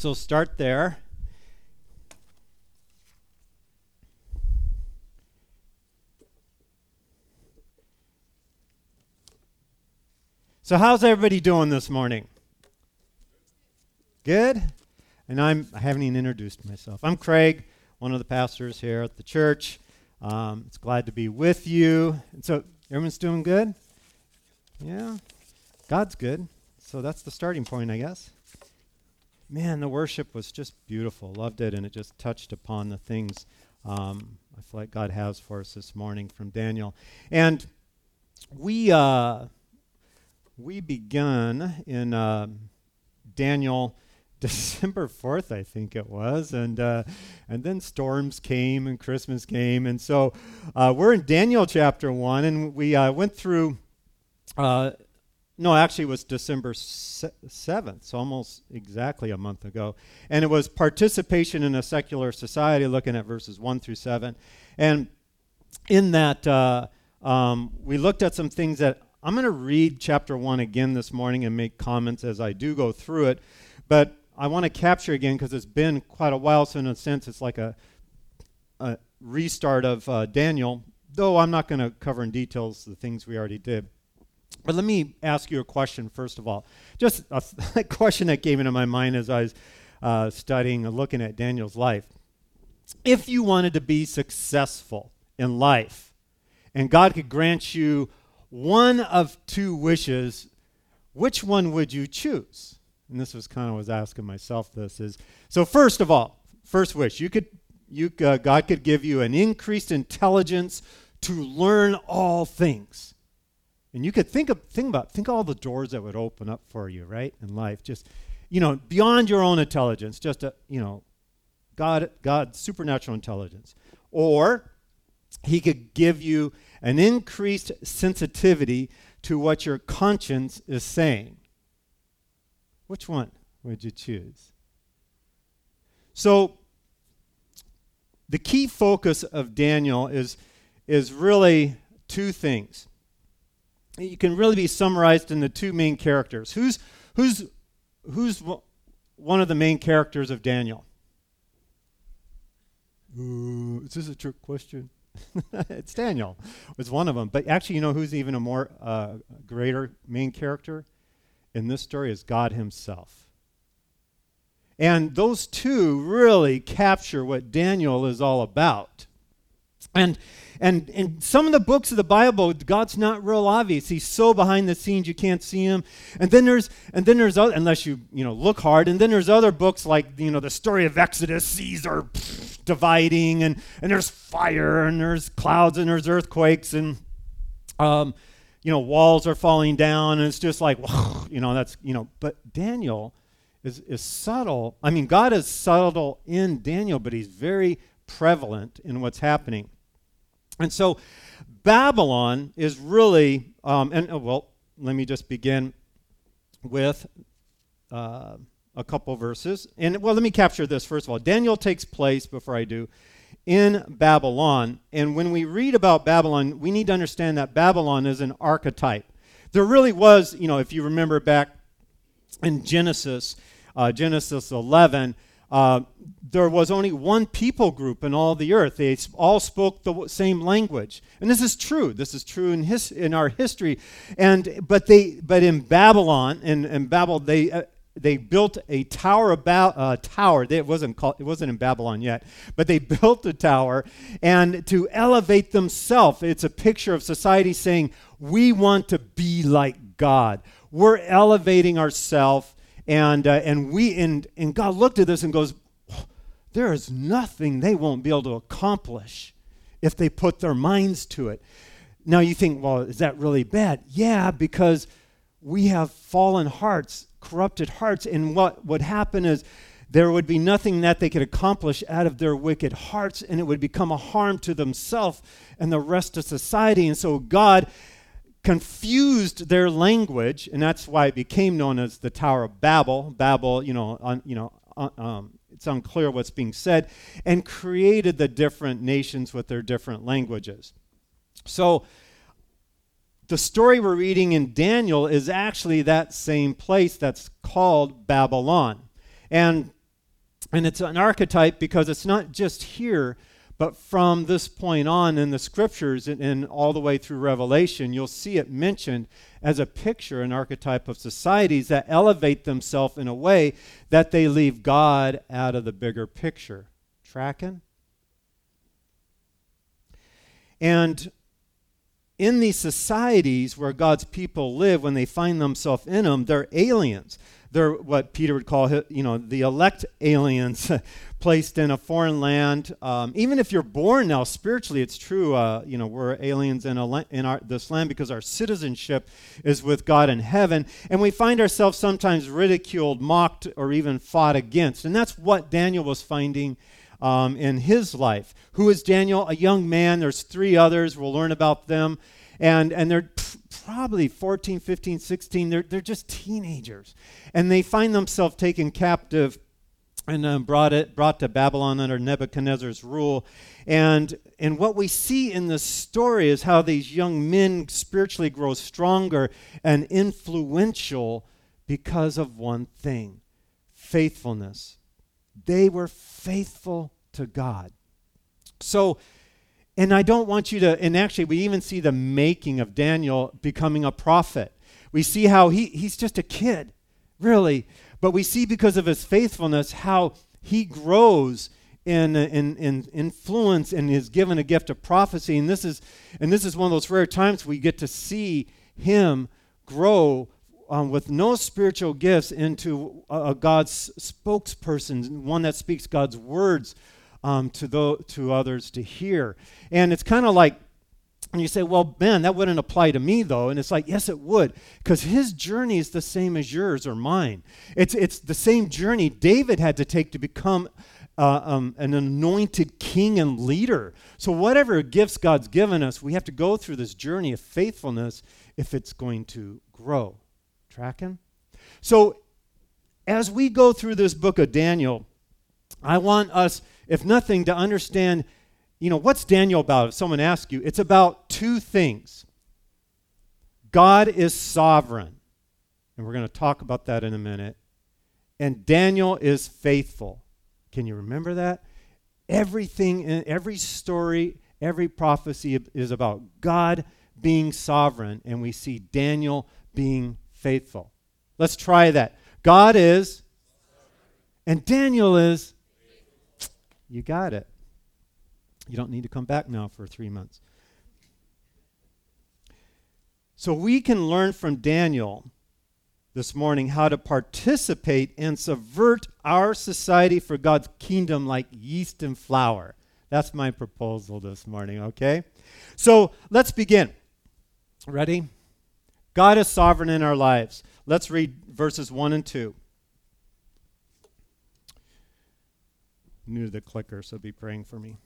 So start there. So how's everybody doing this morning? Good? And I haven't even introduced myself. I'm Craig, one of the pastors here at the church. It's glad to be with you. And so everyone's doing good? Yeah? God's good. So that's the starting point, I guess. Man, the worship was just beautiful. Loved it, and it just touched upon the things I feel like God has for us this morning from Daniel. And we begun in Daniel December 4th, I think it was, and then storms came and Christmas came, and so we're in Daniel chapter 1, and we went through, actually it was December 7th, so almost exactly a month ago, and it was participation in a secular society, looking at verses 1 through 7, and in that we looked at some things that I'm going to read chapter 1 again this morning and make comments as I do go through it, but I want to capture again because it's been quite a while, so in a sense it's like a restart of Daniel, though I'm not going to cover in details the things we already did. But let me ask you a question first of all. Just a question that came into my mind as I was studying and looking at Daniel's life. If you wanted to be successful in life and God could grant you one of two wishes, which one would you choose? And this was kind of, I was asking myself this is, so first of all, first wish, God could give you an increased intelligence to learn all things. And you could think all the doors that would open up for you, right, in life, just, beyond your own intelligence, just, God's supernatural intelligence. Or he could give you an increased sensitivity to what your conscience is saying. Which one would you choose? So the key focus of Daniel is really two things. It can really be summarized in the two main characters. Who's one of the main characters of Daniel? Ooh, is this a trick question? It's Daniel. It's one of them. But actually, who's even a more greater main character in this story is God himself. And those two really capture what Daniel is all about. And in some of the books of the Bible, God's not real obvious. He's so behind the scenes you can't see him. And then there's other, unless you look hard. And then there's other books like the story of Exodus, seas are dividing, and there's fire, and there's clouds, and there's earthquakes, and walls are falling down, and it's just like that's But Daniel is subtle. I mean, God is subtle in Daniel, but he's very prevalent in what's happening. And so Babylon is really, let me just begin with a couple verses. And, let me capture this first of all. Daniel takes place, before I do, in Babylon. And when we read about Babylon, we need to understand that Babylon is an archetype. There really was, if you remember back in Genesis 11, there was only one people group in all the earth. They all spoke the same language, and this is true. This is true in our history. But in Babylon, in Babel, they built a tower It wasn't in Babylon yet, but they built a tower, and to elevate themselves. It's a picture of society saying, "We want to be like God. We're elevating ourselves." And God looked at this and goes, there is nothing they won't be able to accomplish if they put their minds to it. Now you think, well, is that really bad? Yeah, because we have fallen hearts, corrupted hearts, and what would happen is there would be nothing that they could accomplish out of their wicked hearts, and it would become a harm to themselves and the rest of society. And so God confused their language, and that's why it became known as the Tower of Babel. Babel, it's unclear what's being said, and created the different nations with their different languages. So the story we're reading in Daniel is actually that same place that's called Babylon. And And it's an archetype because it's not just here, but from this point on in the scriptures and all the way through Revelation, you'll see it mentioned as a picture, an archetype of societies that elevate themselves in a way that they leave God out of the bigger picture. Tracking? And in these societies where God's people live, when they find themselves in them, they're aliens. They're what Peter would call, the elect aliens placed in a foreign land. Even if you're born now spiritually, it's true. We're aliens in this land because our citizenship is with God in heaven, and we find ourselves sometimes ridiculed, mocked, or even fought against. And that's what Daniel was finding in his life. Who is Daniel? A young man. There's 3 others. We'll learn about them. And they're probably 14, 15, 16. They're just teenagers. And they find themselves taken captive and brought to Babylon under Nebuchadnezzar's rule. And what we see in this story is how these young men spiritually grow stronger and influential because of one thing: faithfulness. They were faithful to God. So, and I don't want you to, and actually we even see the making of Daniel becoming a prophet. We see how he's just a kid, really, but we see because of his faithfulness how he grows in influence and is given a gift of prophecy. And this is one of those rare times we get to see him grow with no spiritual gifts into God's spokesperson, one that speaks God's words to others to hear. And it's kind of like, and you say, well, man, that wouldn't apply to me, though. And it's like, yes, it would, because his journey is the same as yours or mine. It's the same journey David had to take to become an anointed king and leader. So whatever gifts God's given us, we have to go through this journey of faithfulness if it's going to grow. Tracking? So as we go through this book of Daniel, I want us, if nothing, to understand, what's Daniel about? If someone asks you, it's about 2 things. God is sovereign, and we're going to talk about that in a minute. And Daniel is faithful. Can you remember that? Everything, in every story, every prophecy is about God being sovereign, and we see Daniel being faithful. Let's try that. God is, and Daniel is. You got it. You don't need to come back now for 3 months. So we can learn from Daniel this morning how to participate and subvert our society for God's kingdom like yeast and flour. That's my proposal this morning, okay? So let's begin. Ready? God is sovereign in our lives. Let's read verses 1 and 2. New to the clicker, so be praying for me.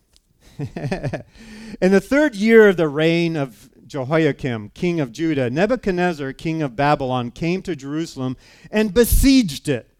In the 3rd year of the reign of Jehoiakim, king of Judah, Nebuchadnezzar, king of Babylon, came to Jerusalem and besieged it.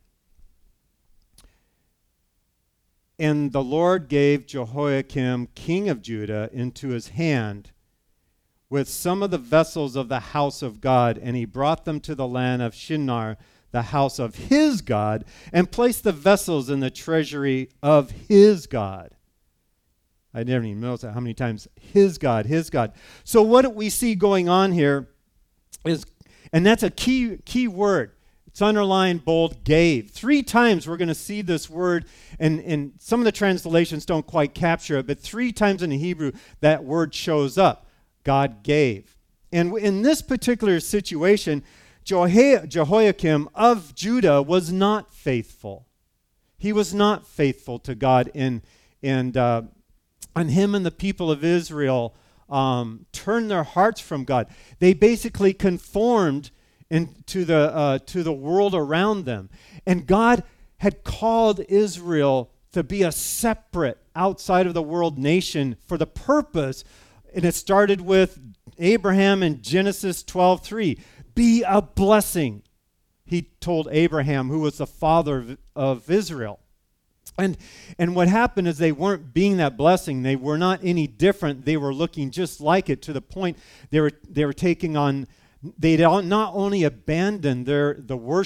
And the Lord gave Jehoiakim, king of Judah, into his hand with some of the vessels of the house of God, and he brought them to the land of Shinar, the house of his God, and placed the vessels in the treasury of his God. I never even noticed how many times his God, his God. So what we see going on here is, and that's a key word. It's underlined, bold, gave. 3 times we're going to see this word, and some of the translations don't quite capture it, but 3 times in the Hebrew that word shows up. God gave. And in this particular situation, Jehoiakim of Judah was not faithful. He was not faithful to God, and him and the people of Israel turned their hearts from God. They basically conformed to the world around them. And God had called Israel to be a separate, outside of the world nation for the purpose, and it started with Abraham in Genesis 12:3. Be a blessing, he told Abraham, who was the father of Israel. And what happened is they weren't being that blessing. They were not any different. They were looking just like it, to the point they were taking on. They not only abandoned the worship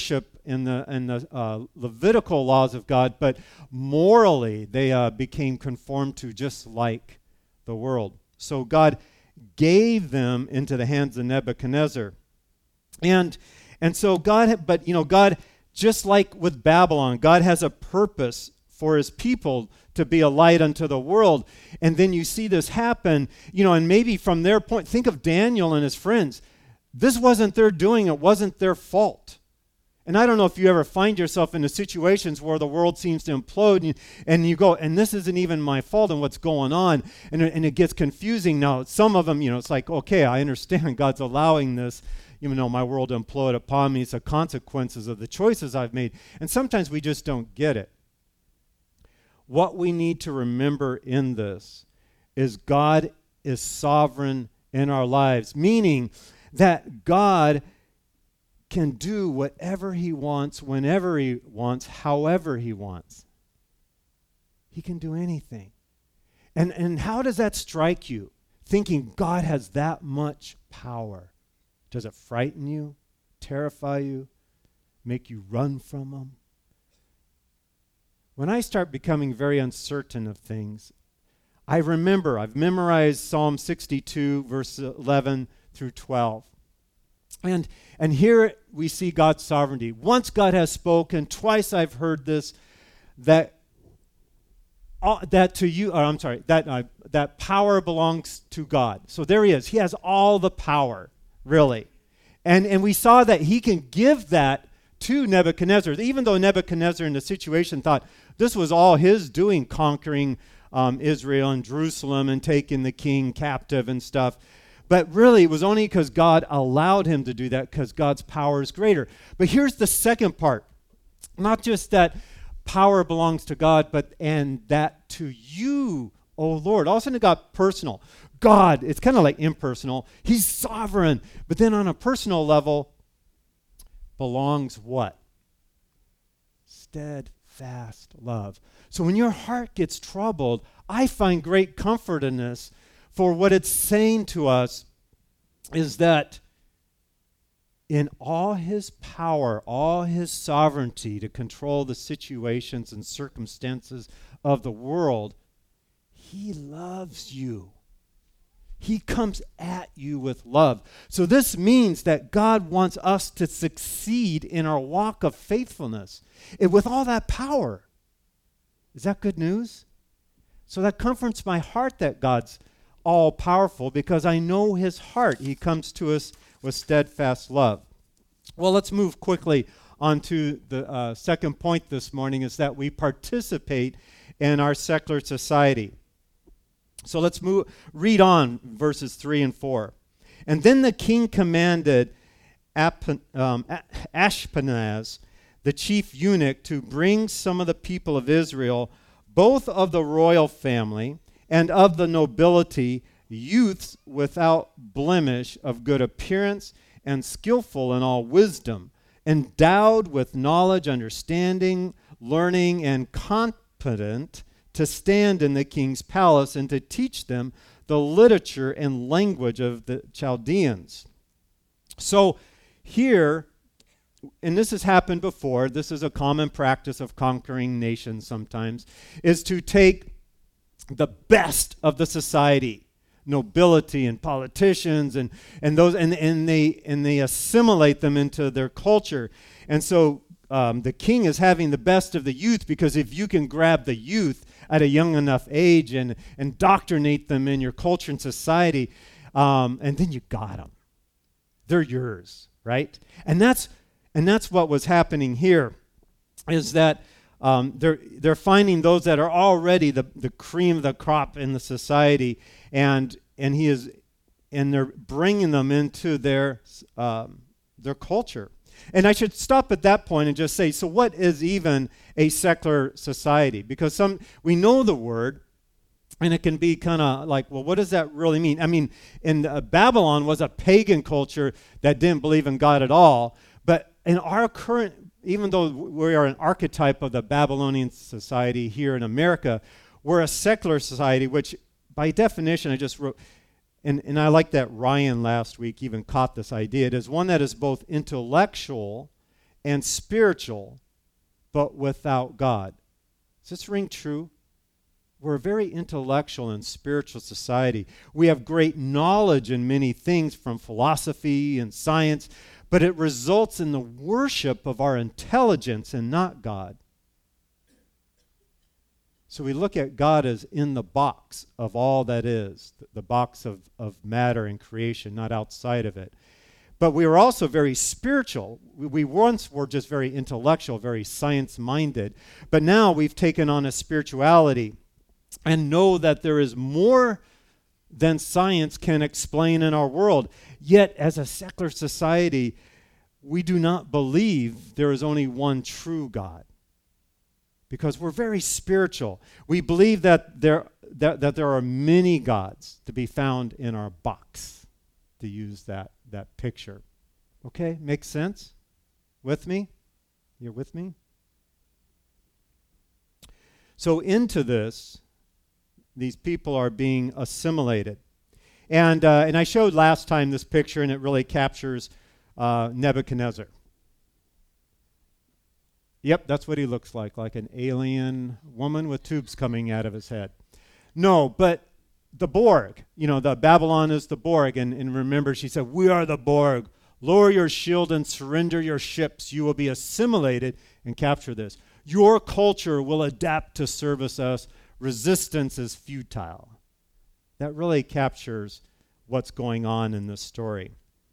the Levitical laws of God, but morally they became conformed to just like the world. So God gave them into the hands of Nebuchadnezzar. And so God, just like with Babylon, God has a purpose for his people to be a light unto the world. And then you see this happen, and maybe from their point, think of Daniel and his friends. This wasn't their doing, it wasn't their fault. And I don't know if you ever find yourself in the situations where the world seems to implode and you go, and this isn't even my fault and what's going on. And it gets confusing now. Some of them, it's like, okay, I understand God's allowing this, my world to implode upon me. It's the consequences of the choices I've made. And sometimes we just don't get it. What we need to remember in this is God is sovereign in our lives, meaning that God can do whatever he wants, whenever he wants, however he wants. He can do anything. And how does that strike you? Thinking God has that much power. Does it frighten you, terrify you, make you run from him? When I start becoming very uncertain of things, I remember, I've memorized Psalm 62, verse 11 through 12. And here we see God's sovereignty. Once God has spoken, twice I've heard this, that power belongs to God. So there he is. He has all the power, really. And we saw that he can give that to Nebuchadnezzar, even though Nebuchadnezzar in the situation thought this was all his doing, conquering Israel and Jerusalem and taking the king captive and stuff. But really, it was only because God allowed him to do that, because God's power is greater. But here's the second part. Not just that power belongs to God, and that to you, O Lord. All of a sudden it got personal. God, it's kind of like impersonal. He's sovereign. But then on a personal level, belongs what? Steadfast love. So when your heart gets troubled, I find great comfort in this. For what it's saying to us is that in all his power, all his sovereignty to control the situations and circumstances of the world, he loves you. He comes at you with love. So this means that God wants us to succeed in our walk of faithfulness with all that power. Is that good news? So that comforts my heart that God's all-powerful, because I know his heart. He comes to us with steadfast love. Well, let's move quickly on to the second point this morning, is that we participate in our secular society. So let's read on verses 3 and 4. And then the king commanded Ashpenaz, the chief eunuch, to bring some of the people of Israel, both of the royal family and of the nobility, youths without blemish, of good appearance and skillful in all wisdom, endowed with knowledge, understanding, learning, and competent to stand in the king's palace and to teach them the literature and language of the Chaldeans. So here, and this has happened before, this is a common practice of conquering nations sometimes, is to take the best of the society, nobility and politicians and they assimilate them into their culture. And so the king is having the best of the youth, because if you can grab the youth at a young enough age and indoctrinate them in your culture and society, and then you got them. They're yours, right? And that's what was happening here, is that they're finding those that are already the cream of the crop in the society, and they're bringing them into their culture. And I should stop at that point and just say, so what is even a secular society? Because we know the word, and it can be kind of like, well, what does that really mean? I mean, Babylon was a pagan culture that didn't believe in God at all. But in our current, even though we are an archetype of the Babylonian society here in America, we're a secular society, which by definition, I just wrote, and I like that Ryan last week even caught this idea. It is one that is both intellectual and spiritual, but without God. Does this ring true? We're a very intellectual and spiritual society. We have great knowledge in many things from philosophy and science, but it results in the worship of our intelligence and not God. So we look at God as in the box of all that is, the box of matter and creation, not outside of it. But we were also very spiritual. We once were just very intellectual, very science-minded. But now we've taken on a spirituality and know that there is more than science can explain in our world. Yet, as a secular society, we do not believe there is only one true God, because we're very spiritual. We believe that there are many gods to be found in our box, to use that picture. Okay, makes sense? With me? You're with me? So into this, these people are being assimilated. And I showed last time this picture, and it really captures Nebuchadnezzar. Yep, that's what he looks like an alien woman with tubes coming out of his head. No, but the Borg, the Babylon is the Borg. And remember, she said, "We are the Borg. Lower your shield and surrender your ships. You will be assimilated," and capture this. "Your culture will adapt to service us. Resistance is futile." That really captures what's going on in this story.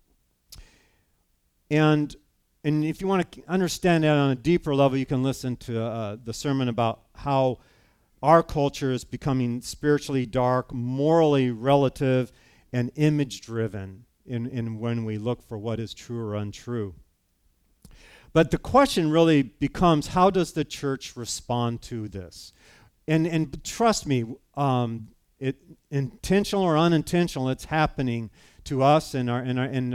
And if you want to understand that on a deeper level, you can listen to the sermon about how our culture is becoming spiritually dark, morally relative, and image-driven in when we look for what is true or untrue. But the question really becomes, how does the church respond to this? And trust me, intentional or unintentional, it's happening to us in our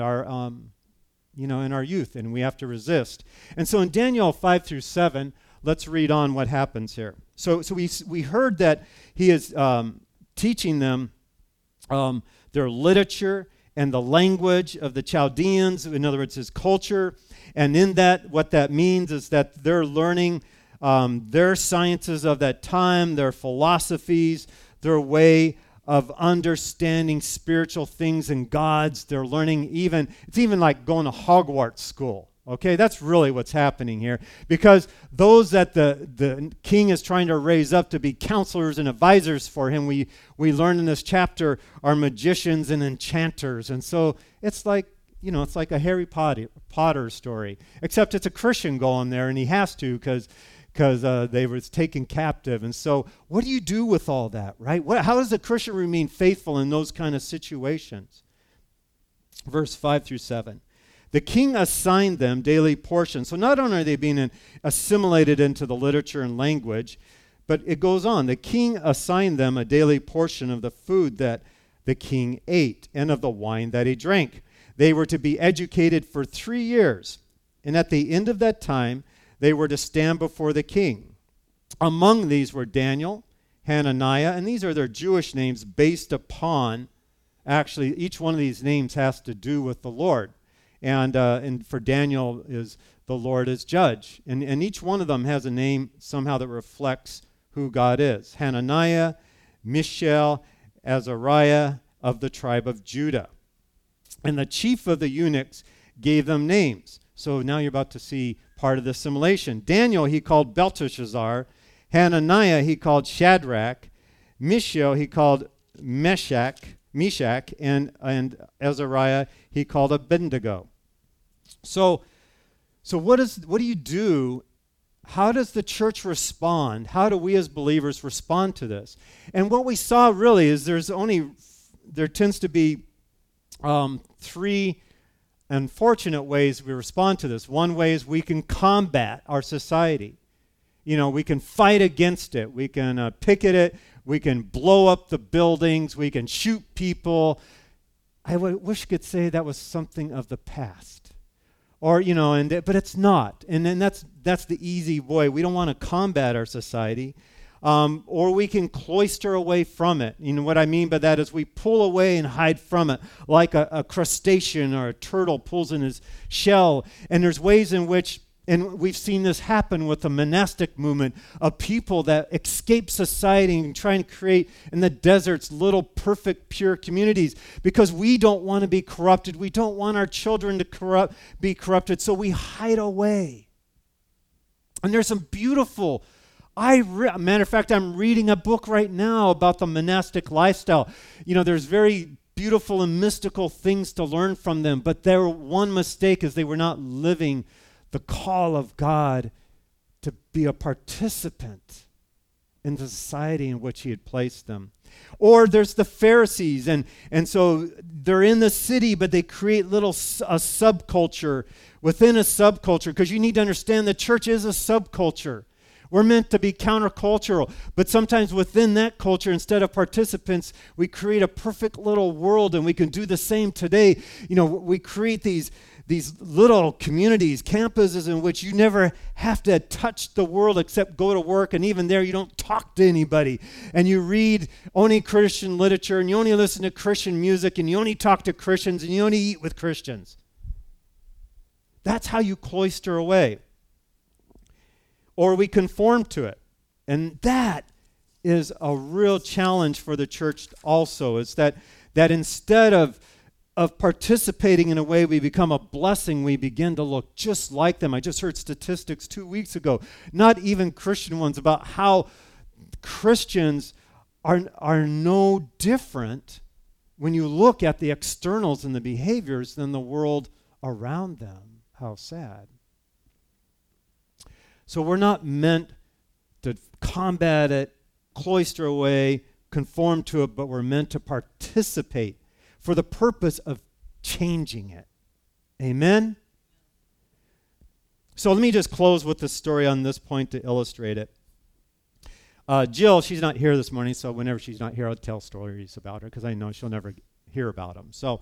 youth, and we have to resist. And so in Daniel 5-7, let's read on what happens here. So we heard that he is teaching them their literature and the language of the Chaldeans, in other words, his culture. And in that, what that means is that they're learning their sciences of that time, their philosophies, their way of understanding spiritual things and gods. They're learning it's even like going to Hogwarts school. Okay, that's really what's happening here. Because those that the king is trying to raise up to be counselors and advisors for him, we learn in this chapter, are magicians and enchanters. And so it's like, it's like a Harry Potter story. Except it's a Christian going there, and he has to because they were taken captive. And so what do you do with all that, right? How does a Christian remain faithful in those kind of situations? Verse 5-7. The king assigned them daily portions. So not only are they being assimilated into the literature and language, but it goes on. The king assigned them a daily portion of the food that the king ate and of the wine that he drank. They were to be educated for 3 years. And at the end of that time, they were to stand before the king. Among these were Daniel, Hananiah, and these are their Jewish names based upon, actually, each one of these names has to do with the Lord. And for Daniel, is the Lord is judge. And each one of them has a name somehow that reflects who God is. Hananiah, Mishael, Azariah of the tribe of Judah. And the chief of the eunuchs gave them names. So now you're about to see part of the assimilation. Daniel he called Belteshazzar. Hananiah he called Shadrach. Mishael he called Meshach, and Azariah he called Abednego. So what do you do? How does the church respond? How do we as believers respond to this? And what we saw really is there tends to be 3 unfortunate ways we respond to this. One way is we can combat our society. We can fight against it. We can picket it. We can blow up the buildings. We can shoot people. I wish I could say that was something of the past. Or, but it's not. And then that's the easy way. We don't want to combat our society. Or we can cloister away from it. What I mean by that is we pull away and hide from it, like a crustacean or a turtle pulls in his shell. And there's ways in which And we've seen this happen with the monastic movement of people that escape society and try and create in the deserts little perfect, pure communities because we don't want to be corrupted. We don't want our children to be corrupted, so we hide away. And there's some beautiful, matter of fact, I'm reading a book right now about the monastic lifestyle. There's very beautiful and mystical things to learn from them, but their one mistake is they were not living the call of God to be a participant in the society in which he had placed them. Or there's the Pharisees, and so they're in the city, but they create a subculture within a subculture, because you need to understand the church is a subculture. We're meant to be countercultural, but sometimes within that culture, instead of participants, we create a perfect little world, and we can do the same today. We create these little communities, campuses in which you never have to touch the world except go to work, and even there you don't talk to anybody. And you read only Christian literature, and you only listen to Christian music, and you only talk to Christians, and you only eat with Christians. That's how you cloister away. Or we conform to it. And that is a real challenge for the church also, is that instead of participating in a way we become a blessing, we begin to look just like them. I just heard statistics 2 weeks ago, not even Christian ones, about how Christians are no different when you look at the externals and the behaviors than the world around them. How sad. So we're not meant to combat it, cloister away, conform to it, but we're meant to participate for the purpose of changing it. Amen? So let me just close with the story on this point to illustrate it. Jill, she's not here this morning, so whenever she's not here, I'll tell stories about her because I know she'll never hear about them. So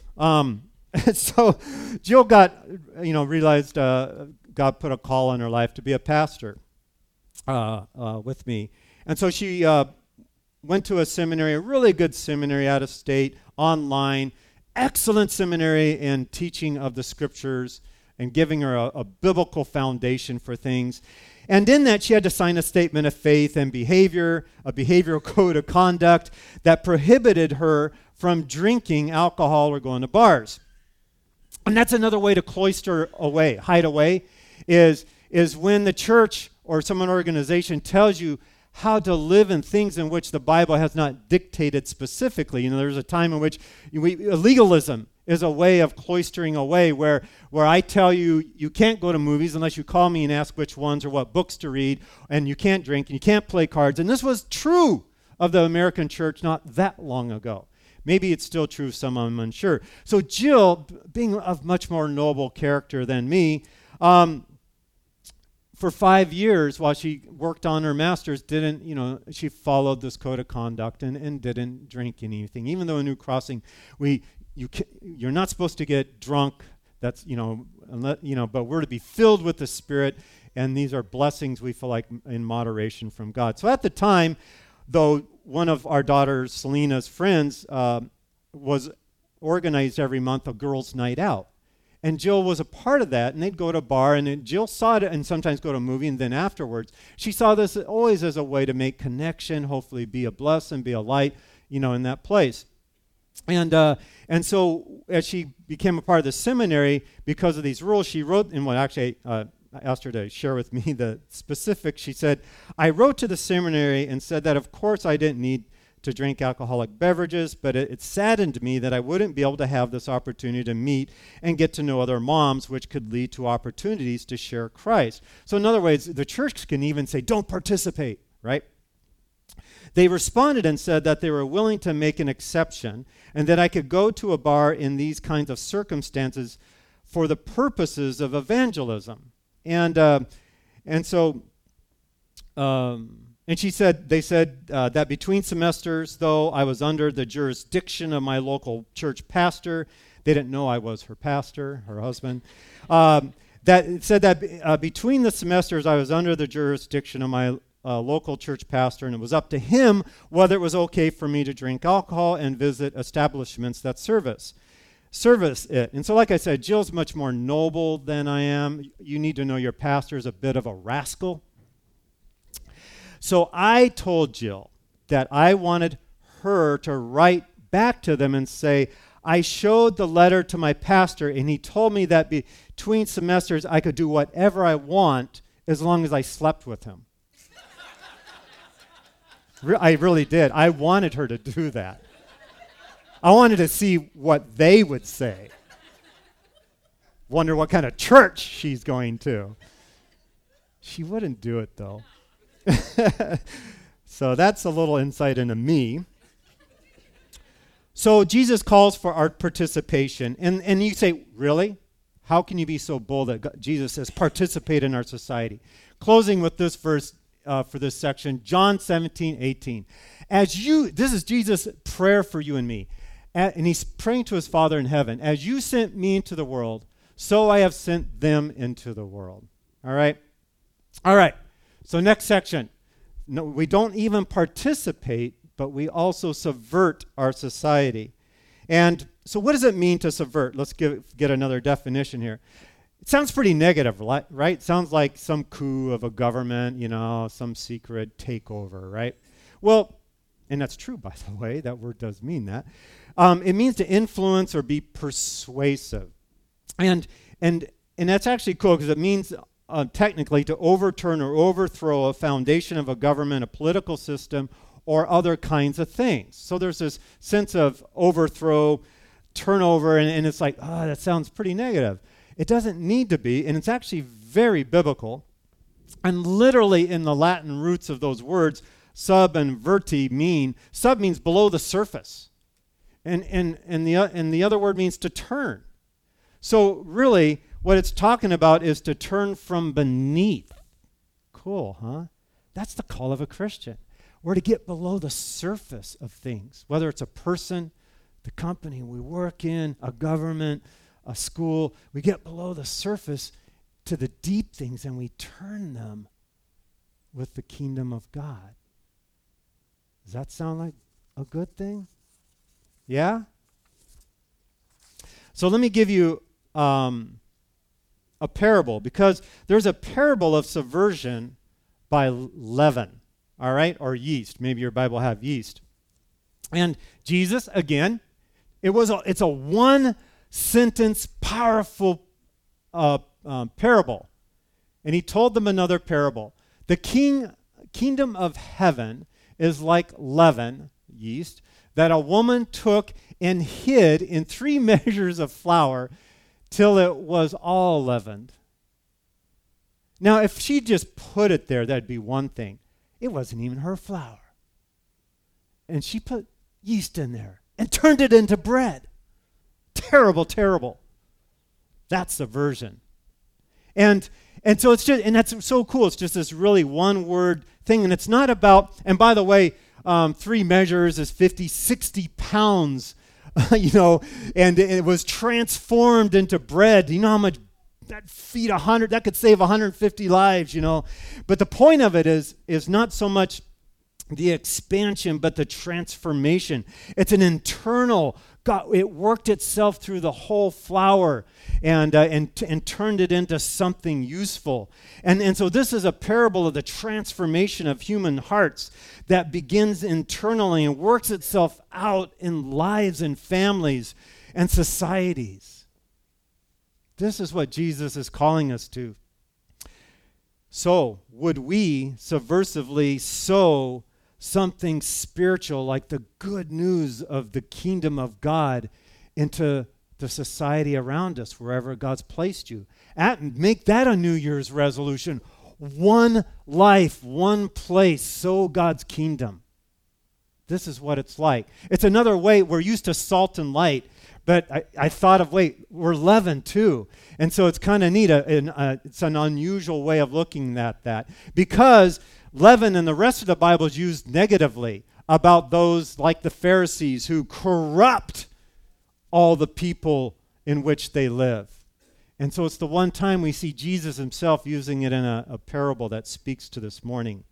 Jill realized God put a call on her life to be a pastor with me. And so she went to a seminary, a really good seminary out of state, online, excellent seminary in teaching of the scriptures and giving her a biblical foundation for things. And in that, she had to sign a statement of faith and behavior, a behavioral code of conduct that prohibited her from drinking alcohol or going to bars. And that's another way to cloister away, hide away, is when the church or some organization tells you how to live in things in which the Bible has not dictated specifically. There's a time in which legalism is a way of cloistering away where I tell you you can't go to movies unless you call me and ask which ones or what books to read, and you can't drink and you can't play cards. And this was true of the American church not that long ago. Maybe it's still true of some, I'm unsure. So Jill, being of much more noble character than me, for 5 years while she worked on her master's, she followed this code of conduct and didn't drink anything. Even though in New Crossing, you're not supposed to get drunk. That's, but we're to be filled with the Spirit, and these are blessings we feel like in moderation from God. So at the time, though, one of our daughter Selena's friends was organized every month a girls' night out. And Jill was a part of that, and they'd go to a bar, and Jill saw it, and sometimes go to a movie, and then afterwards, she saw this always as a way to make connection, hopefully be a blessing, be a light, in that place. And so as she became a part of the seminary, because of these rules, she wrote, and I asked her to share with me the specifics. She said, I wrote to the seminary and said that, of course, I didn't need to drink alcoholic beverages, but it saddened me that I wouldn't be able to have this opportunity to meet and get to know other moms, which could lead to opportunities to share Christ. So in other words, the church can even say, don't participate, right? They responded and said that they were willing to make an exception and that I could go to a bar in these kinds of circumstances for the purposes of evangelism. And she said, they said that between semesters, though I was under the jurisdiction of my local church pastor, they didn't know I was her pastor, her husband, between the semesters I was under the jurisdiction of my local church pastor, and it was up to him whether it was okay for me to drink alcohol and visit establishments that serve us. service it. And so, like I said, Jill's much more noble than I am. You need to know your pastor is a bit of a rascal. So I told Jill that I wanted her to write back to them and say, I showed the letter to my pastor, and he told me that between semesters I could do whatever I want as long as I slept with him. I really did. I wanted her to do that. I wanted to see what they would say. Wonder what kind of church she's going to. She wouldn't do it, though. So that's a little insight into me. So Jesus calls for our participation. And you say, really? How can you be so bold that Jesus says participate in our society? Closing with this verse for this section, John 17:18. This is Jesus' prayer for you and me. And he's praying to his Father in heaven. As you sent me into the world, so I have sent them into the world. All right? All right. So next section. No, we don't even participate, but we also subvert our society. And so what does it mean to subvert? Let's get another definition here. It sounds pretty negative, right? It sounds like some coup of a government, some secret takeover, right? Well, and that's true, by the way. That word does mean that. It means to influence or be persuasive. And that's actually cool because it means technically to overturn or overthrow a foundation of a government, a political system, or other kinds of things. So there's this sense of overthrow, turnover, and it's like, that sounds pretty negative. It doesn't need to be, and it's actually very biblical. And literally in the Latin roots of those words, sub and verti sub means below the surface. And the other word means to turn. So really, what it's talking about is to turn from beneath. Cool, huh? That's the call of a Christian. We're to get below the surface of things, whether it's a person, the company we work in, a government, a school. We get below the surface to the deep things and we turn them with the kingdom of God. Does that sound like a good thing? Yeah? So let me give you a parable, because there's a parable of subversion by leaven, all right, or yeast. Maybe your Bible have yeast. And Jesus, again, it's a one-sentence, powerful parable. And he told them another parable. The kingdom of heaven is like leaven, yeast, that a woman took and hid in 3 measures of flour till it was all leavened. Now, if she just put it there, that'd be one thing. It wasn't even her flour. And she put yeast in there and turned it into bread. Terrible, terrible. That's subversion. And so it's just, and that's so cool. It's just this really one word thing. And it's not about, and by the way, 3 measures is 50, 60 pounds, and it was transformed into bread. You know how much that feed 100, that could save 150 lives, But the point of it is not so much the expansion, but the transformation. It's an internal, God, it worked itself through the whole flour and turned it into something useful. And so this is a parable of the transformation of human hearts that begins internally and works itself out in lives and families and societies. This is what Jesus is calling us to. So, would we subversively sow something spiritual like the good news of the kingdom of God into the society around us, wherever God's placed you? Make that a New Year's resolution. One life, one place, sow God's kingdom. This is what it's like. It's another way. We're used to salt and light, but I thought of, we're leaven too. And so it's kind of neat. It's an unusual way of looking at that, because leaven in the rest of the Bible is used negatively about those like the Pharisees who corrupt all the people in which they live. And so it's the one time we see Jesus himself using it in a parable that speaks to this morning.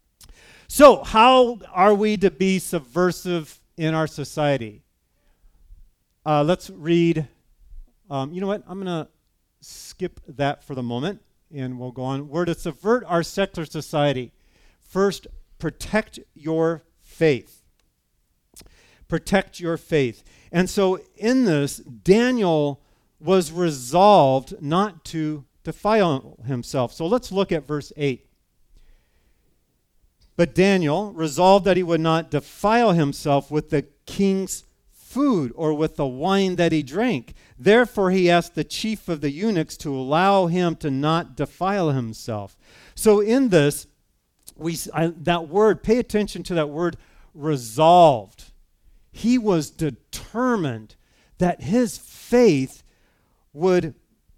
So how are we to be subversive in our society? let's read. You know what? I'm going to skip that for the moment, and we'll go on. We're to subvert our secular society. First, protect your faith. Protect your faith. And so in this, Daniel was resolved not to defile himself. So let's look at verse 8. But Daniel resolved that he would not defile himself with the king's food or with the wine that he drank. Therefore he asked the chief of the eunuchs to allow him to not defile himself. So in this, that word, pay attention to that word, resolved. He was determined that his faith would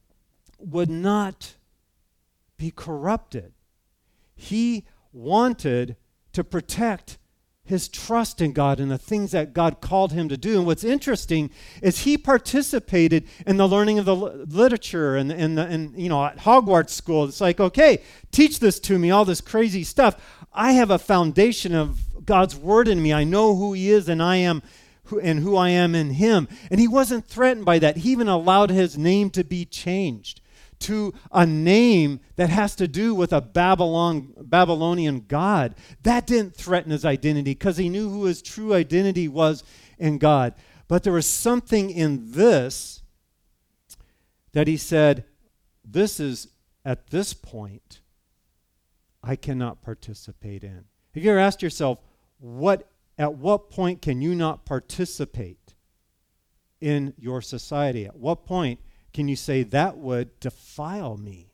not be corrupted. He wanted to protect his trust in God and the things that God called him to do. And what's interesting is he participated in the learning of the literature and at Hogwarts school. It's like, okay, teach this to me, all this crazy stuff. I have a foundation of God's word in me. I know who he is and who I am in him. And he wasn't threatened by that. He even allowed his name to be changed to a name that has to do with a Babylonian god. That didn't threaten his identity because he knew who his true identity was in God. But there was something in this that he said, this is, at this point, I cannot participate in. Have you ever asked yourself, at what point can you not participate in your society? At what point can you say that would defile me?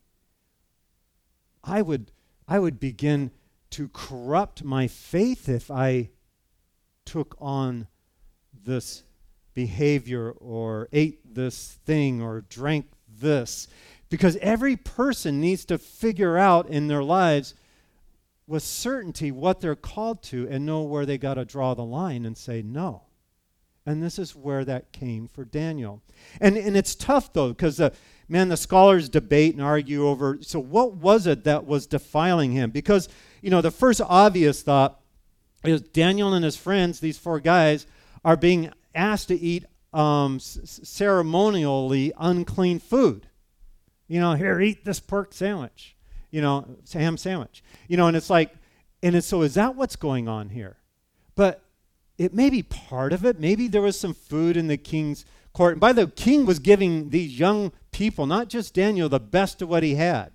I would begin to corrupt my faith if I took on this behavior or ate this thing or drank this. Because every person needs to figure out in their lives with certainty what they're called to and know where they got to draw the line and say no. And this is where that came for Daniel. And it's tough, though, because the scholars debate and argue over, so what was it that was defiling him? Because, the first obvious thought is Daniel and his friends, these four guys, are being asked to eat ceremonially unclean food. Here, eat this pork sandwich, ham sandwich. And it's like, so is that what's going on here? But it may be part of it. Maybe there was some food in the king's court. And by the king was giving these young people, not just Daniel, the best of what he had.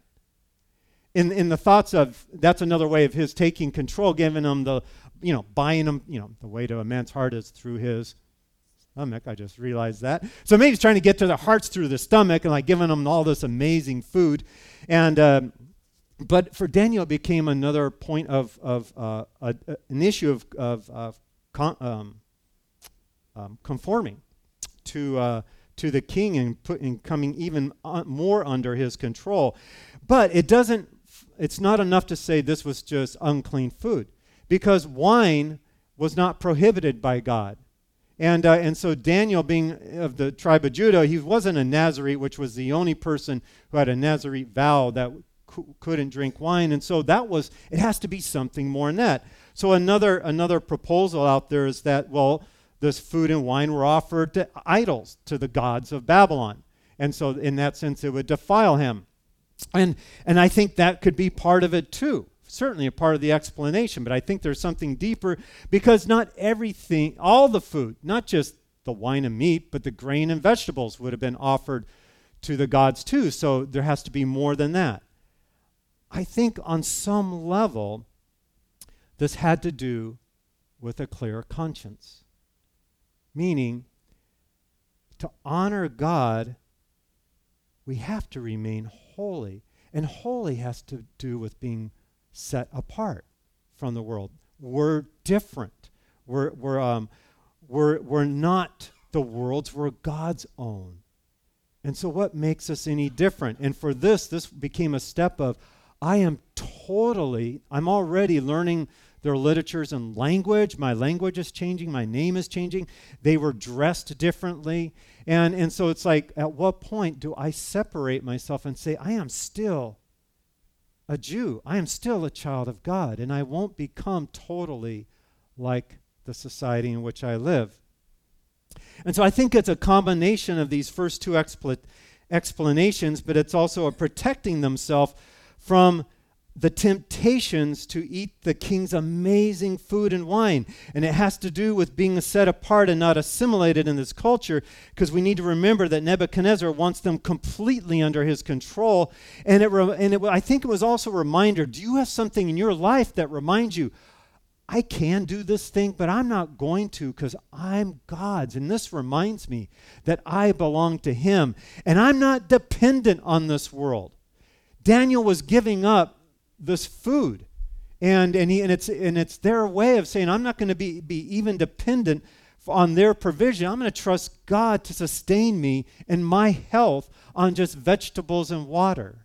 In the thoughts of, that's another way of his taking control, giving them buying them, the way to a man's heart is through his stomach. I just realized that. So maybe he's trying to get to their hearts through the stomach and giving them all this amazing food. And but for Daniel, it became another point of an issue of conforming to the king and coming even more under his control. But it's not enough to say this was just unclean food, because wine was not prohibited by God. And so Daniel, being of the tribe of Judah, he wasn't a Nazarite, which was the only person who had a Nazarite vow that couldn't drink wine. And so it has to be something more than that. So another proposal out there is that, this food and wine were offered to idols, to the gods of Babylon. And so in that sense, it would defile him. And I think that could be part of it too. Certainly a part of the explanation, but I think there's something deeper, because not everything, all the food, not just the wine and meat, but the grain and vegetables would have been offered to the gods too. So there has to be more than that. I think on some level, this had to do with a clear conscience. Meaning, to honor God, we have to remain holy. And holy has to do with being set apart from the world. We're different. We're not the world's, we're God's own. And so what makes us any different? And for this became a step of, I'm already learning their literatures and language. My language is changing. My name is changing. They were dressed differently. And so it's like, at what point do I separate myself and say, I am still a Jew. I am still a child of God, and I won't become totally like the society in which I live. And so I think it's a combination of these first two explanations, but it's also a protecting themselves from the temptations to eat the king's amazing food and wine. And it has to do with being set apart and not assimilated in this culture, because we need to remember that Nebuchadnezzar wants them completely under his control. And I think it was also a reminder, do you have something in your life that reminds you, I can do this thing, but I'm not going to because I'm God's. And this reminds me that I belong to him. And I'm not dependent on this world. Daniel was giving up this food. And it's their way of saying, I'm not going to be even dependent on their provision. I'm going to trust God to sustain me and my health on just vegetables and water.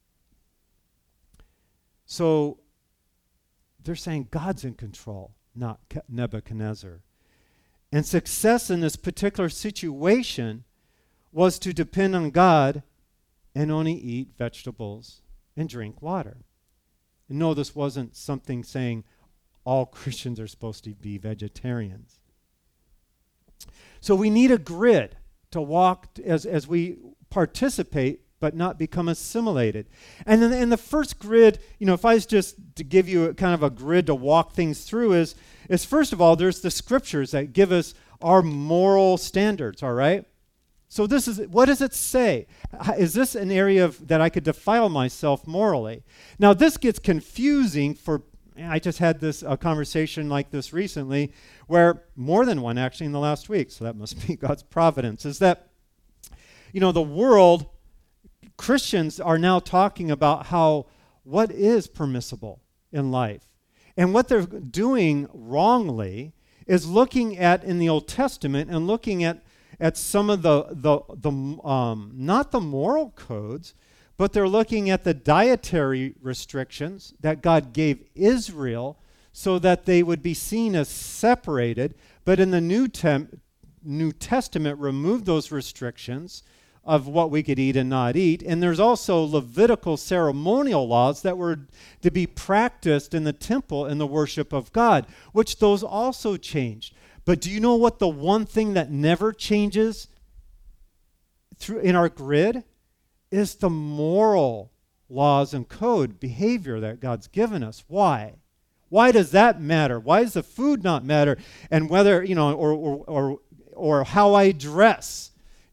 So they're saying God's in control, not Nebuchadnezzar. And success in this particular situation was to depend on God and only eat vegetables and drink water. And no, this wasn't something saying all Christians are supposed to be vegetarians. So we need a grid to walk as we participate, but not become assimilated. And then in the first grid, if I was just to give you kind of a grid to walk things through is first of all, there's the scriptures that give us our moral standards, all right? So what does it say? Is this an area that I could defile myself morally? Now, this gets confusing I just had a conversation like this recently, where more than one actually in the last week, so that must be God's providence, is that, the world, Christians are now talking about what is permissible in life. And what they're doing wrongly is looking at, in the Old Testament, and looking at some of the not the moral codes, but they're looking at the dietary restrictions that God gave Israel so that they would be seen as separated, but in the New Testament removed those restrictions of what we could eat and not eat. And there's also Levitical ceremonial laws that were to be practiced in the temple in the worship of God, which those also changed. But do you know what the one thing that never changes in our grid is the moral laws and code behavior that God's given us? Why? Why does that matter? Why does the food not matter? And whether, or how I dress,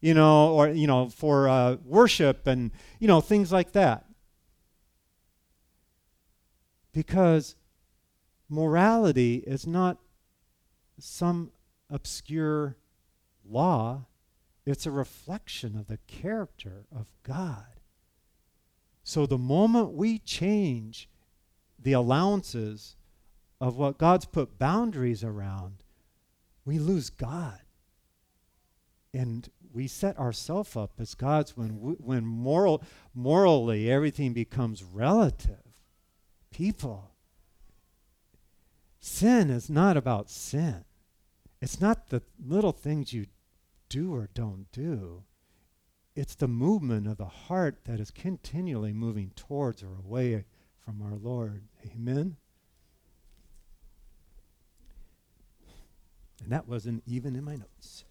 for worship and, things like that. Because morality is not some obscure law. It's a reflection of the character of God. So the moment we change the allowances of what God's put boundaries around, we lose God. And we set ourselves up as gods when morally everything becomes relative. People, sin is not about sin. It's not the little things you do or don't do. It's the movement of the heart that is continually moving towards or away from our Lord. Amen? And that wasn't even in my notes.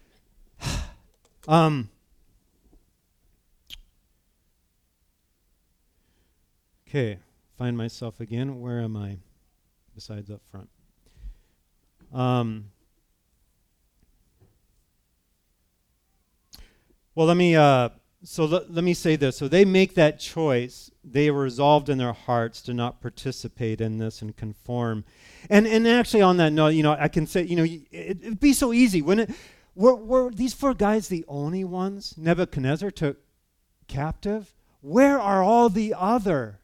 Okay, find myself again. Where am I? Besides up front. Well, let me say this. So they make that choice. They are resolved in their hearts to not participate in this and conform. And actually, on that note, I can say, it'd be so easy, wouldn't it? Were these four guys the only ones Nebuchadnezzar took captive? Where are all the other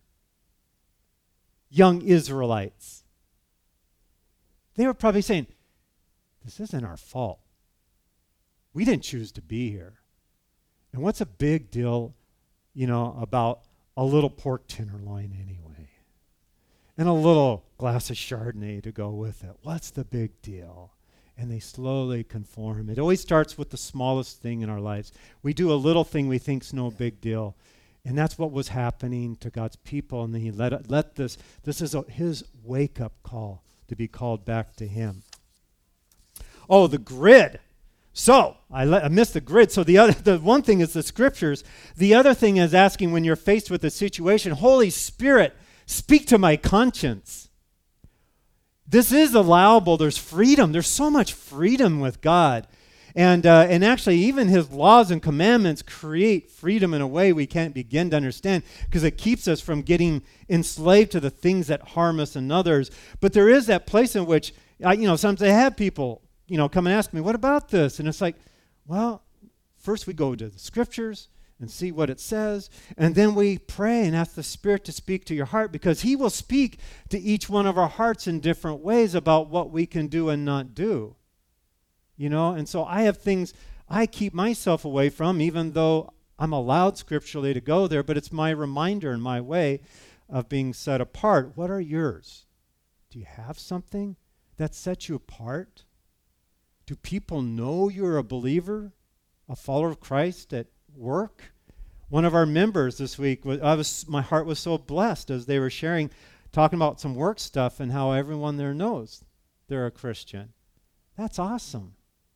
young Israelites? They were probably saying, this isn't our fault. We didn't choose to be here. And what's a big deal, about a little pork tenderloin anyway? And a little glass of Chardonnay to go with it. What's the big deal? And they slowly conform. It always starts with the smallest thing in our lives. We do a little thing we think's no big deal. And that's what was happening to God's people. And then he let this is his wake-up call to be called back to him. Oh, the grid. So I missed the grid. So the one thing is the scriptures. The other thing is asking when you're faced with a situation, Holy Spirit, speak to my conscience. This is allowable. There's freedom. There's so much freedom with God. And actually, even his laws and commandments create freedom in a way we can't begin to understand, because it keeps us from getting enslaved to the things that harm us and others. But there is that place in which, sometimes I have people, come and ask me, what about this? And it's like, well, first we go to the scriptures and see what it says, and then we pray and ask the Spirit to speak to your heart, because he will speak to each one of our hearts in different ways about what we can do and not do. And so I have things I keep myself away from, even though I'm allowed scripturally to go there, but it's my reminder and my way of being set apart. What are yours? Do you have something that sets you apart? Do people know you're a believer, a follower of Christ at work? One of our members this week, my heart was so blessed as they were sharing, talking about some work stuff and how everyone there knows they're a Christian. That's awesome.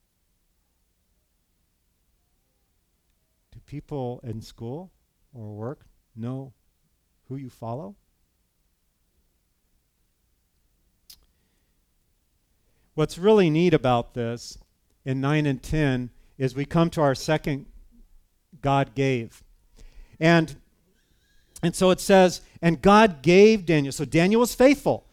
Do people in school or work know who you follow? What's really neat about this in 9 and 10 is we come to our second God gave. And so it says, and God gave Daniel. So Daniel was faithful.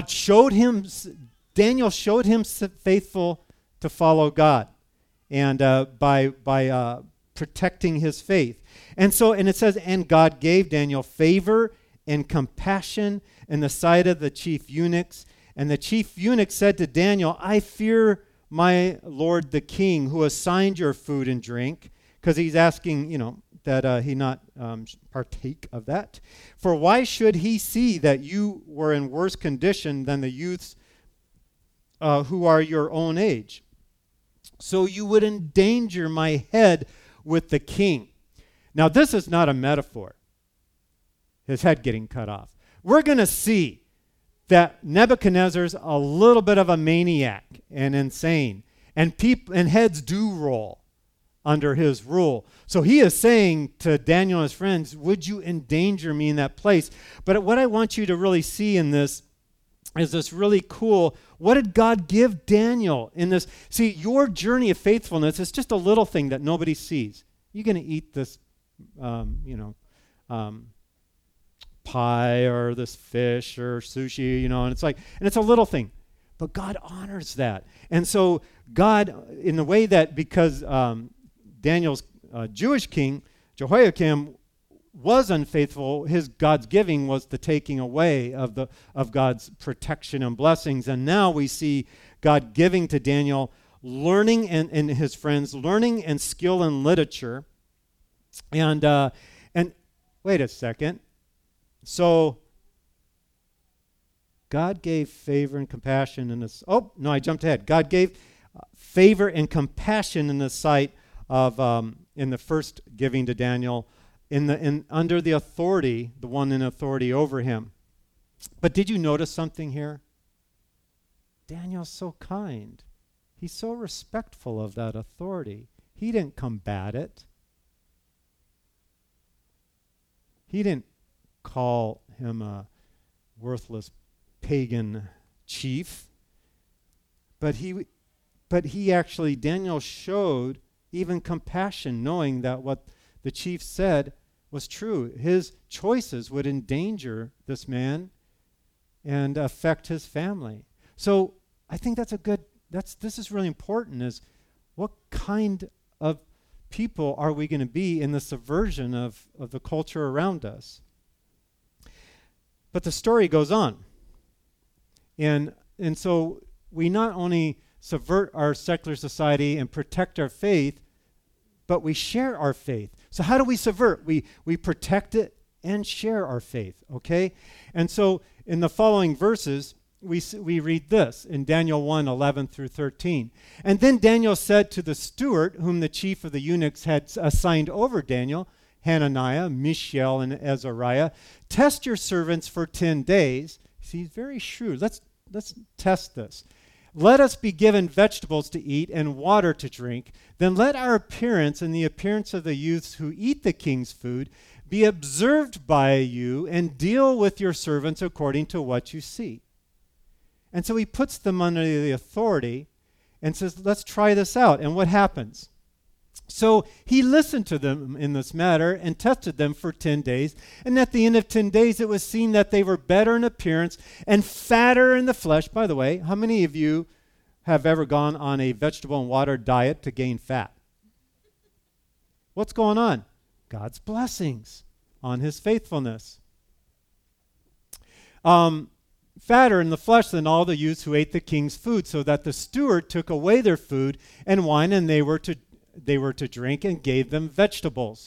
Daniel showed him faithful to follow God, and by protecting his faith. And it says, and God gave Daniel favor and compassion in the sight of the chief eunuchs. And the chief eunuch said to Daniel, I fear my lord the king, who assigned your food and drink, because he's asking, that he not partake of that. For why should he see that you were in worse condition than the youths who are your own age? So you would endanger my head with the king. Now, this is not a metaphor, his head getting cut off. We're going to see that Nebuchadnezzar's a little bit of a maniac and insane, and heads do roll under his rule. So he is saying to Daniel and his friends, would you endanger me in that place? But what I want you to really see in this is this really cool, what did God give Daniel in this? See, your journey of faithfulness is just a little thing that nobody sees. You're going to eat this, pie or this fish or sushi, and it's a little thing. But God honors that. And so God, in the way that, because Daniel's Jewish king, Jehoiakim, was unfaithful, God's giving was the taking away of God's protection and blessings. And now we see God giving to Daniel learning and his friends, learning and skill in literature. And wait a second. So God gave favor and compassion in this. Oh, no, I jumped ahead. God gave favor and compassion in the sight of, in the first giving to Daniel, under the authority, the one in authority over him. But did you notice something here? Daniel's so kind. He's so respectful of that authority. He didn't combat it. He didn't call him a worthless pagan chief. But he actually, Daniel showed even compassion, knowing that what the chief said was true. His choices would endanger this man and affect his family. So I think this is really important, is what kind of people are we going to be in the subversion of the culture around us? But the story goes on. And so we not only subvert our secular society and protect our faith, but we share our faith. So how do we subvert? We protect it and share our faith, okay? And so in the following verses, we read this in Daniel 1, 11 through 13. And then Daniel said to the steward, whom the chief of the eunuchs had assigned over Daniel, Hananiah, Mishael, and Azariah, test your servants for 10 days. See, he's very shrewd. Let's test this. Let us be given vegetables to eat and water to drink. Then let our appearance and the appearance of the youths who eat the king's food be observed by you, and deal with your servants according to what you see." And so he puts them under the authority and says, let's try this out. And what happens? So he listened to them in this matter and tested them for 10 days. And at the end of 10 days, it was seen that they were better in appearance and fatter in the flesh. By the way, how many of you have ever gone on a vegetable and water diet to gain fat? What's going on? God's blessings on his faithfulness. Fatter in the flesh than all the youths who ate the king's food, so that the steward took away their food and wine, and they were to drink, and gave them vegetables.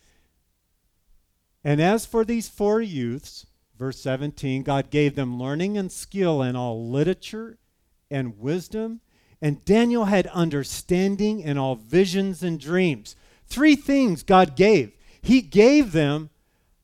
And as for these 4 youths, verse 17, God gave them learning and skill in all literature and wisdom, and Daniel had understanding in all visions and dreams. 3 things God gave. He gave them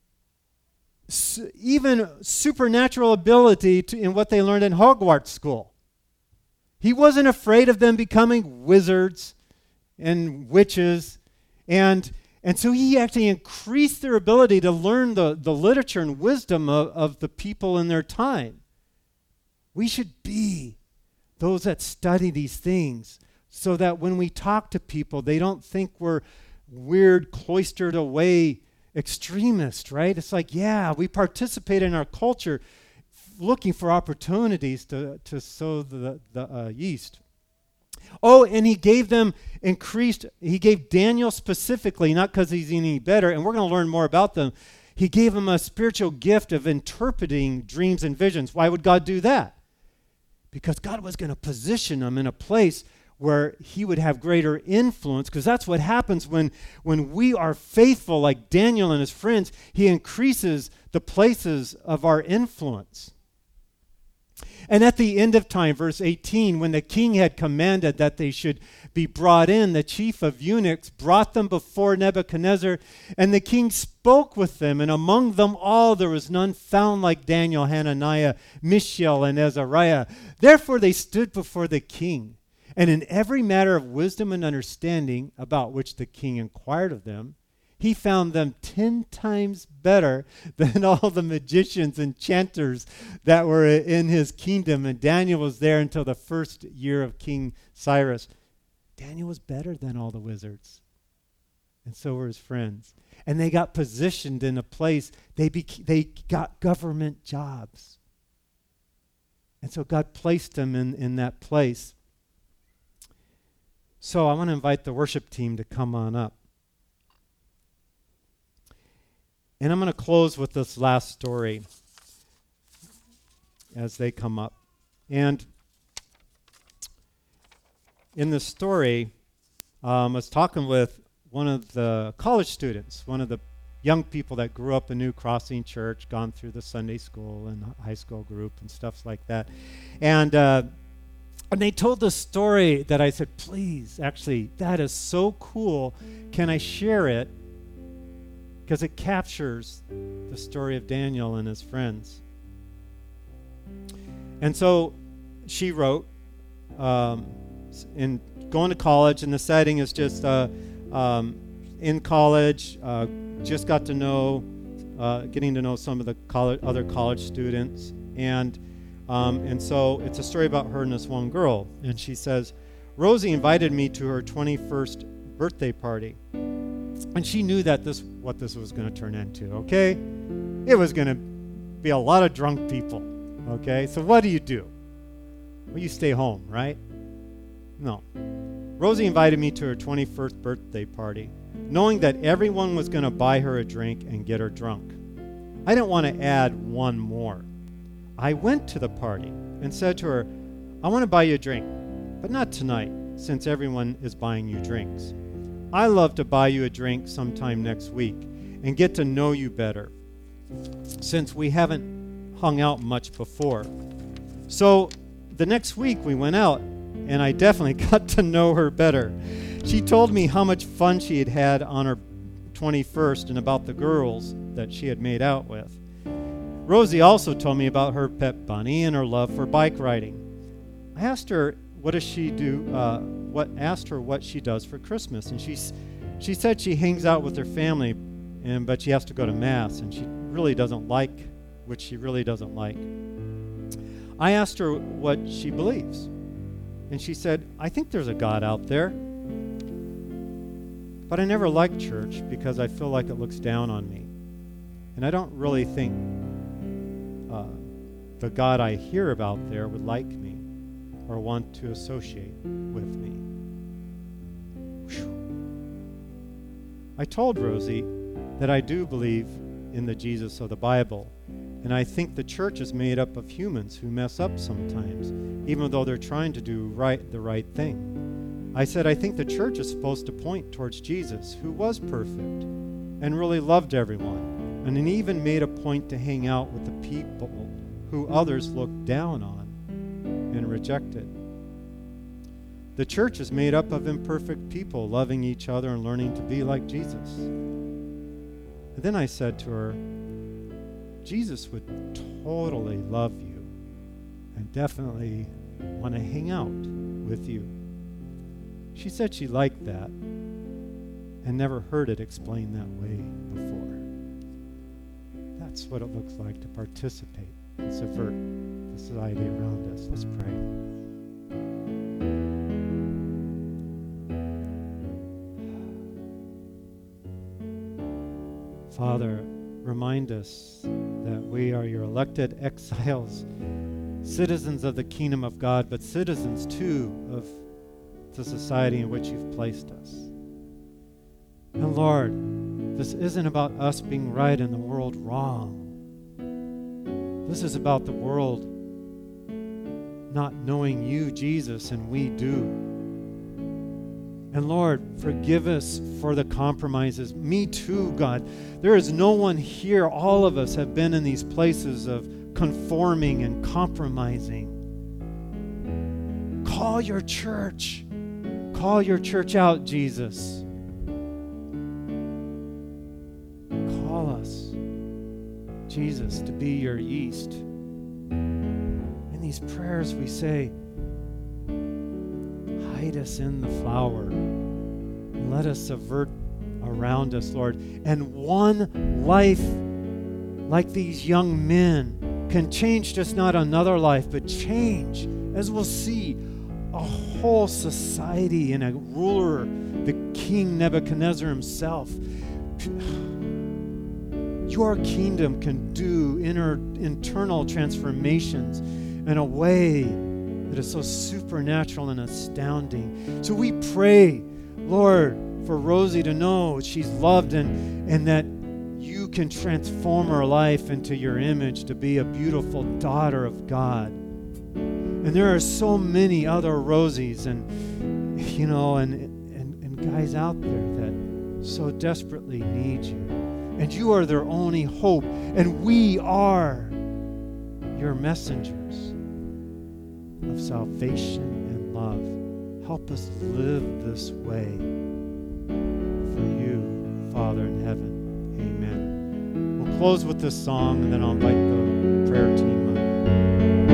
even supernatural ability in what they learned in Hogwarts school. He wasn't afraid of them becoming wizards and witches, and so he actually increased their ability to learn the literature and wisdom of the people in their time. We should be those that study these things so that when we talk to people, they don't think we're weird, cloistered away extremists, right? It's like, yeah, we participate in our culture looking for opportunities to sow the yeast. Oh, and he gave Daniel specifically, not because he's any better, and we're going to learn more about them. He gave him a spiritual gift of interpreting dreams and visions. Why would God do that? Because God was going to position him in a place where he would have greater influence, because that's what happens when we are faithful like Daniel and his friends. He increases the places of our influence. And at the end of time, verse 18, when the king had commanded that they should be brought in, the chief of eunuchs brought them before Nebuchadnezzar, and the king spoke with them, and among them all there was none found like Daniel, Hananiah, Mishael, and Azariah. Therefore they stood before the king, and in every matter of wisdom and understanding about which the king inquired of them, he found them 10 times better than all the magicians and enchanters that were in his kingdom. And Daniel was there until the first year of King Cyrus. Daniel was better than all the wizards. And so were his friends. And they got positioned in a place, they got government jobs. And so God placed them in that place. So I want to invite the worship team to come on up. And I'm going to close with this last story as they come up. And in this story, I was talking with one of the college students, one of the young people that grew up in New Crossing Church, gone through the Sunday school and high school group and stuff like that. And they told the story that I said, please, actually, that is so cool. Can I share it? Because it captures the story of Daniel and his friends. And so she wrote, in going to college, and the setting is just in college, just got to know, getting to know some of the other college students. And so it's a story about her and this one girl. And she says, Rosie invited me to her 21st birthday party. And she knew that what this was going to turn into, okay? It was going to be a lot of drunk people, okay? So what do? Well, you stay home, right? No. Rosie invited me to her 21st birthday party, knowing that everyone was going to buy her a drink and get her drunk. I didn't want to add one more. I went to the party and said to her, I want to buy you a drink, but not tonight, since everyone is buying you drinks. I love to buy you a drink sometime next week and get to know you better, since we haven't hung out much before. So the next week we went out, and I definitely got to know her better. She told me how much fun she had had on her 21st and about the girls that she had made out with. Rosie also told me about her pet bunny and her love for bike riding. I asked her, what does she do? Asked her what she does for Christmas, and she said she hangs out with her family, but she has to go to Mass, and she really doesn't like, which she really doesn't like. I asked her what she believes, and she said, I think there's a God out there, but I never liked church because I feel like it looks down on me, and I don't really think the God I hear about there would like me or want to associate with me. Whew. I told Rosie that I do believe in the Jesus of the Bible, and I think the church is made up of humans who mess up sometimes, even though they're trying to do the right thing. I said I think the church is supposed to point towards Jesus, who was perfect and really loved everyone, and even made a point to hang out with the people who others looked down on and rejected. The church is made up of imperfect people loving each other and learning to be like Jesus. And then I said to her, Jesus would totally love you and definitely want to hang out with you. She said she liked that and never heard it explained that way before. That's what it looks like to participate and subvert the society around us. Let's pray. Father, remind us that we are your elected exiles, citizens of the kingdom of God, but citizens too of the society in which you've placed us. And Lord, this isn't about us being right and the world wrong. This is about the world not knowing you, Jesus, and we do. And Lord, forgive us for the compromises. Me too, God. There is no one here. All of us have been in these places of conforming and compromising. Call your church. Call your church out, Jesus. Call us, Jesus, to be your yeast. In these prayers we say, hide us in the flour and let us subvert around us, Lord. And one life like these young men can change just not another life, but change, as we'll see, a whole society and a ruler, the King Nebuchadnezzar himself. Your kingdom can do internal transformations in a way that is so supernatural and astounding. So we pray, Lord, for Rosie to know she's loved and that you can transform her life into your image to be a beautiful daughter of God. And there are so many other Rosies and guys out there that so desperately need you. And you are their only hope. And we are your messengers of salvation and love. Help us live this way for you, Father in heaven. Amen. We'll close with this song, and then I'll invite the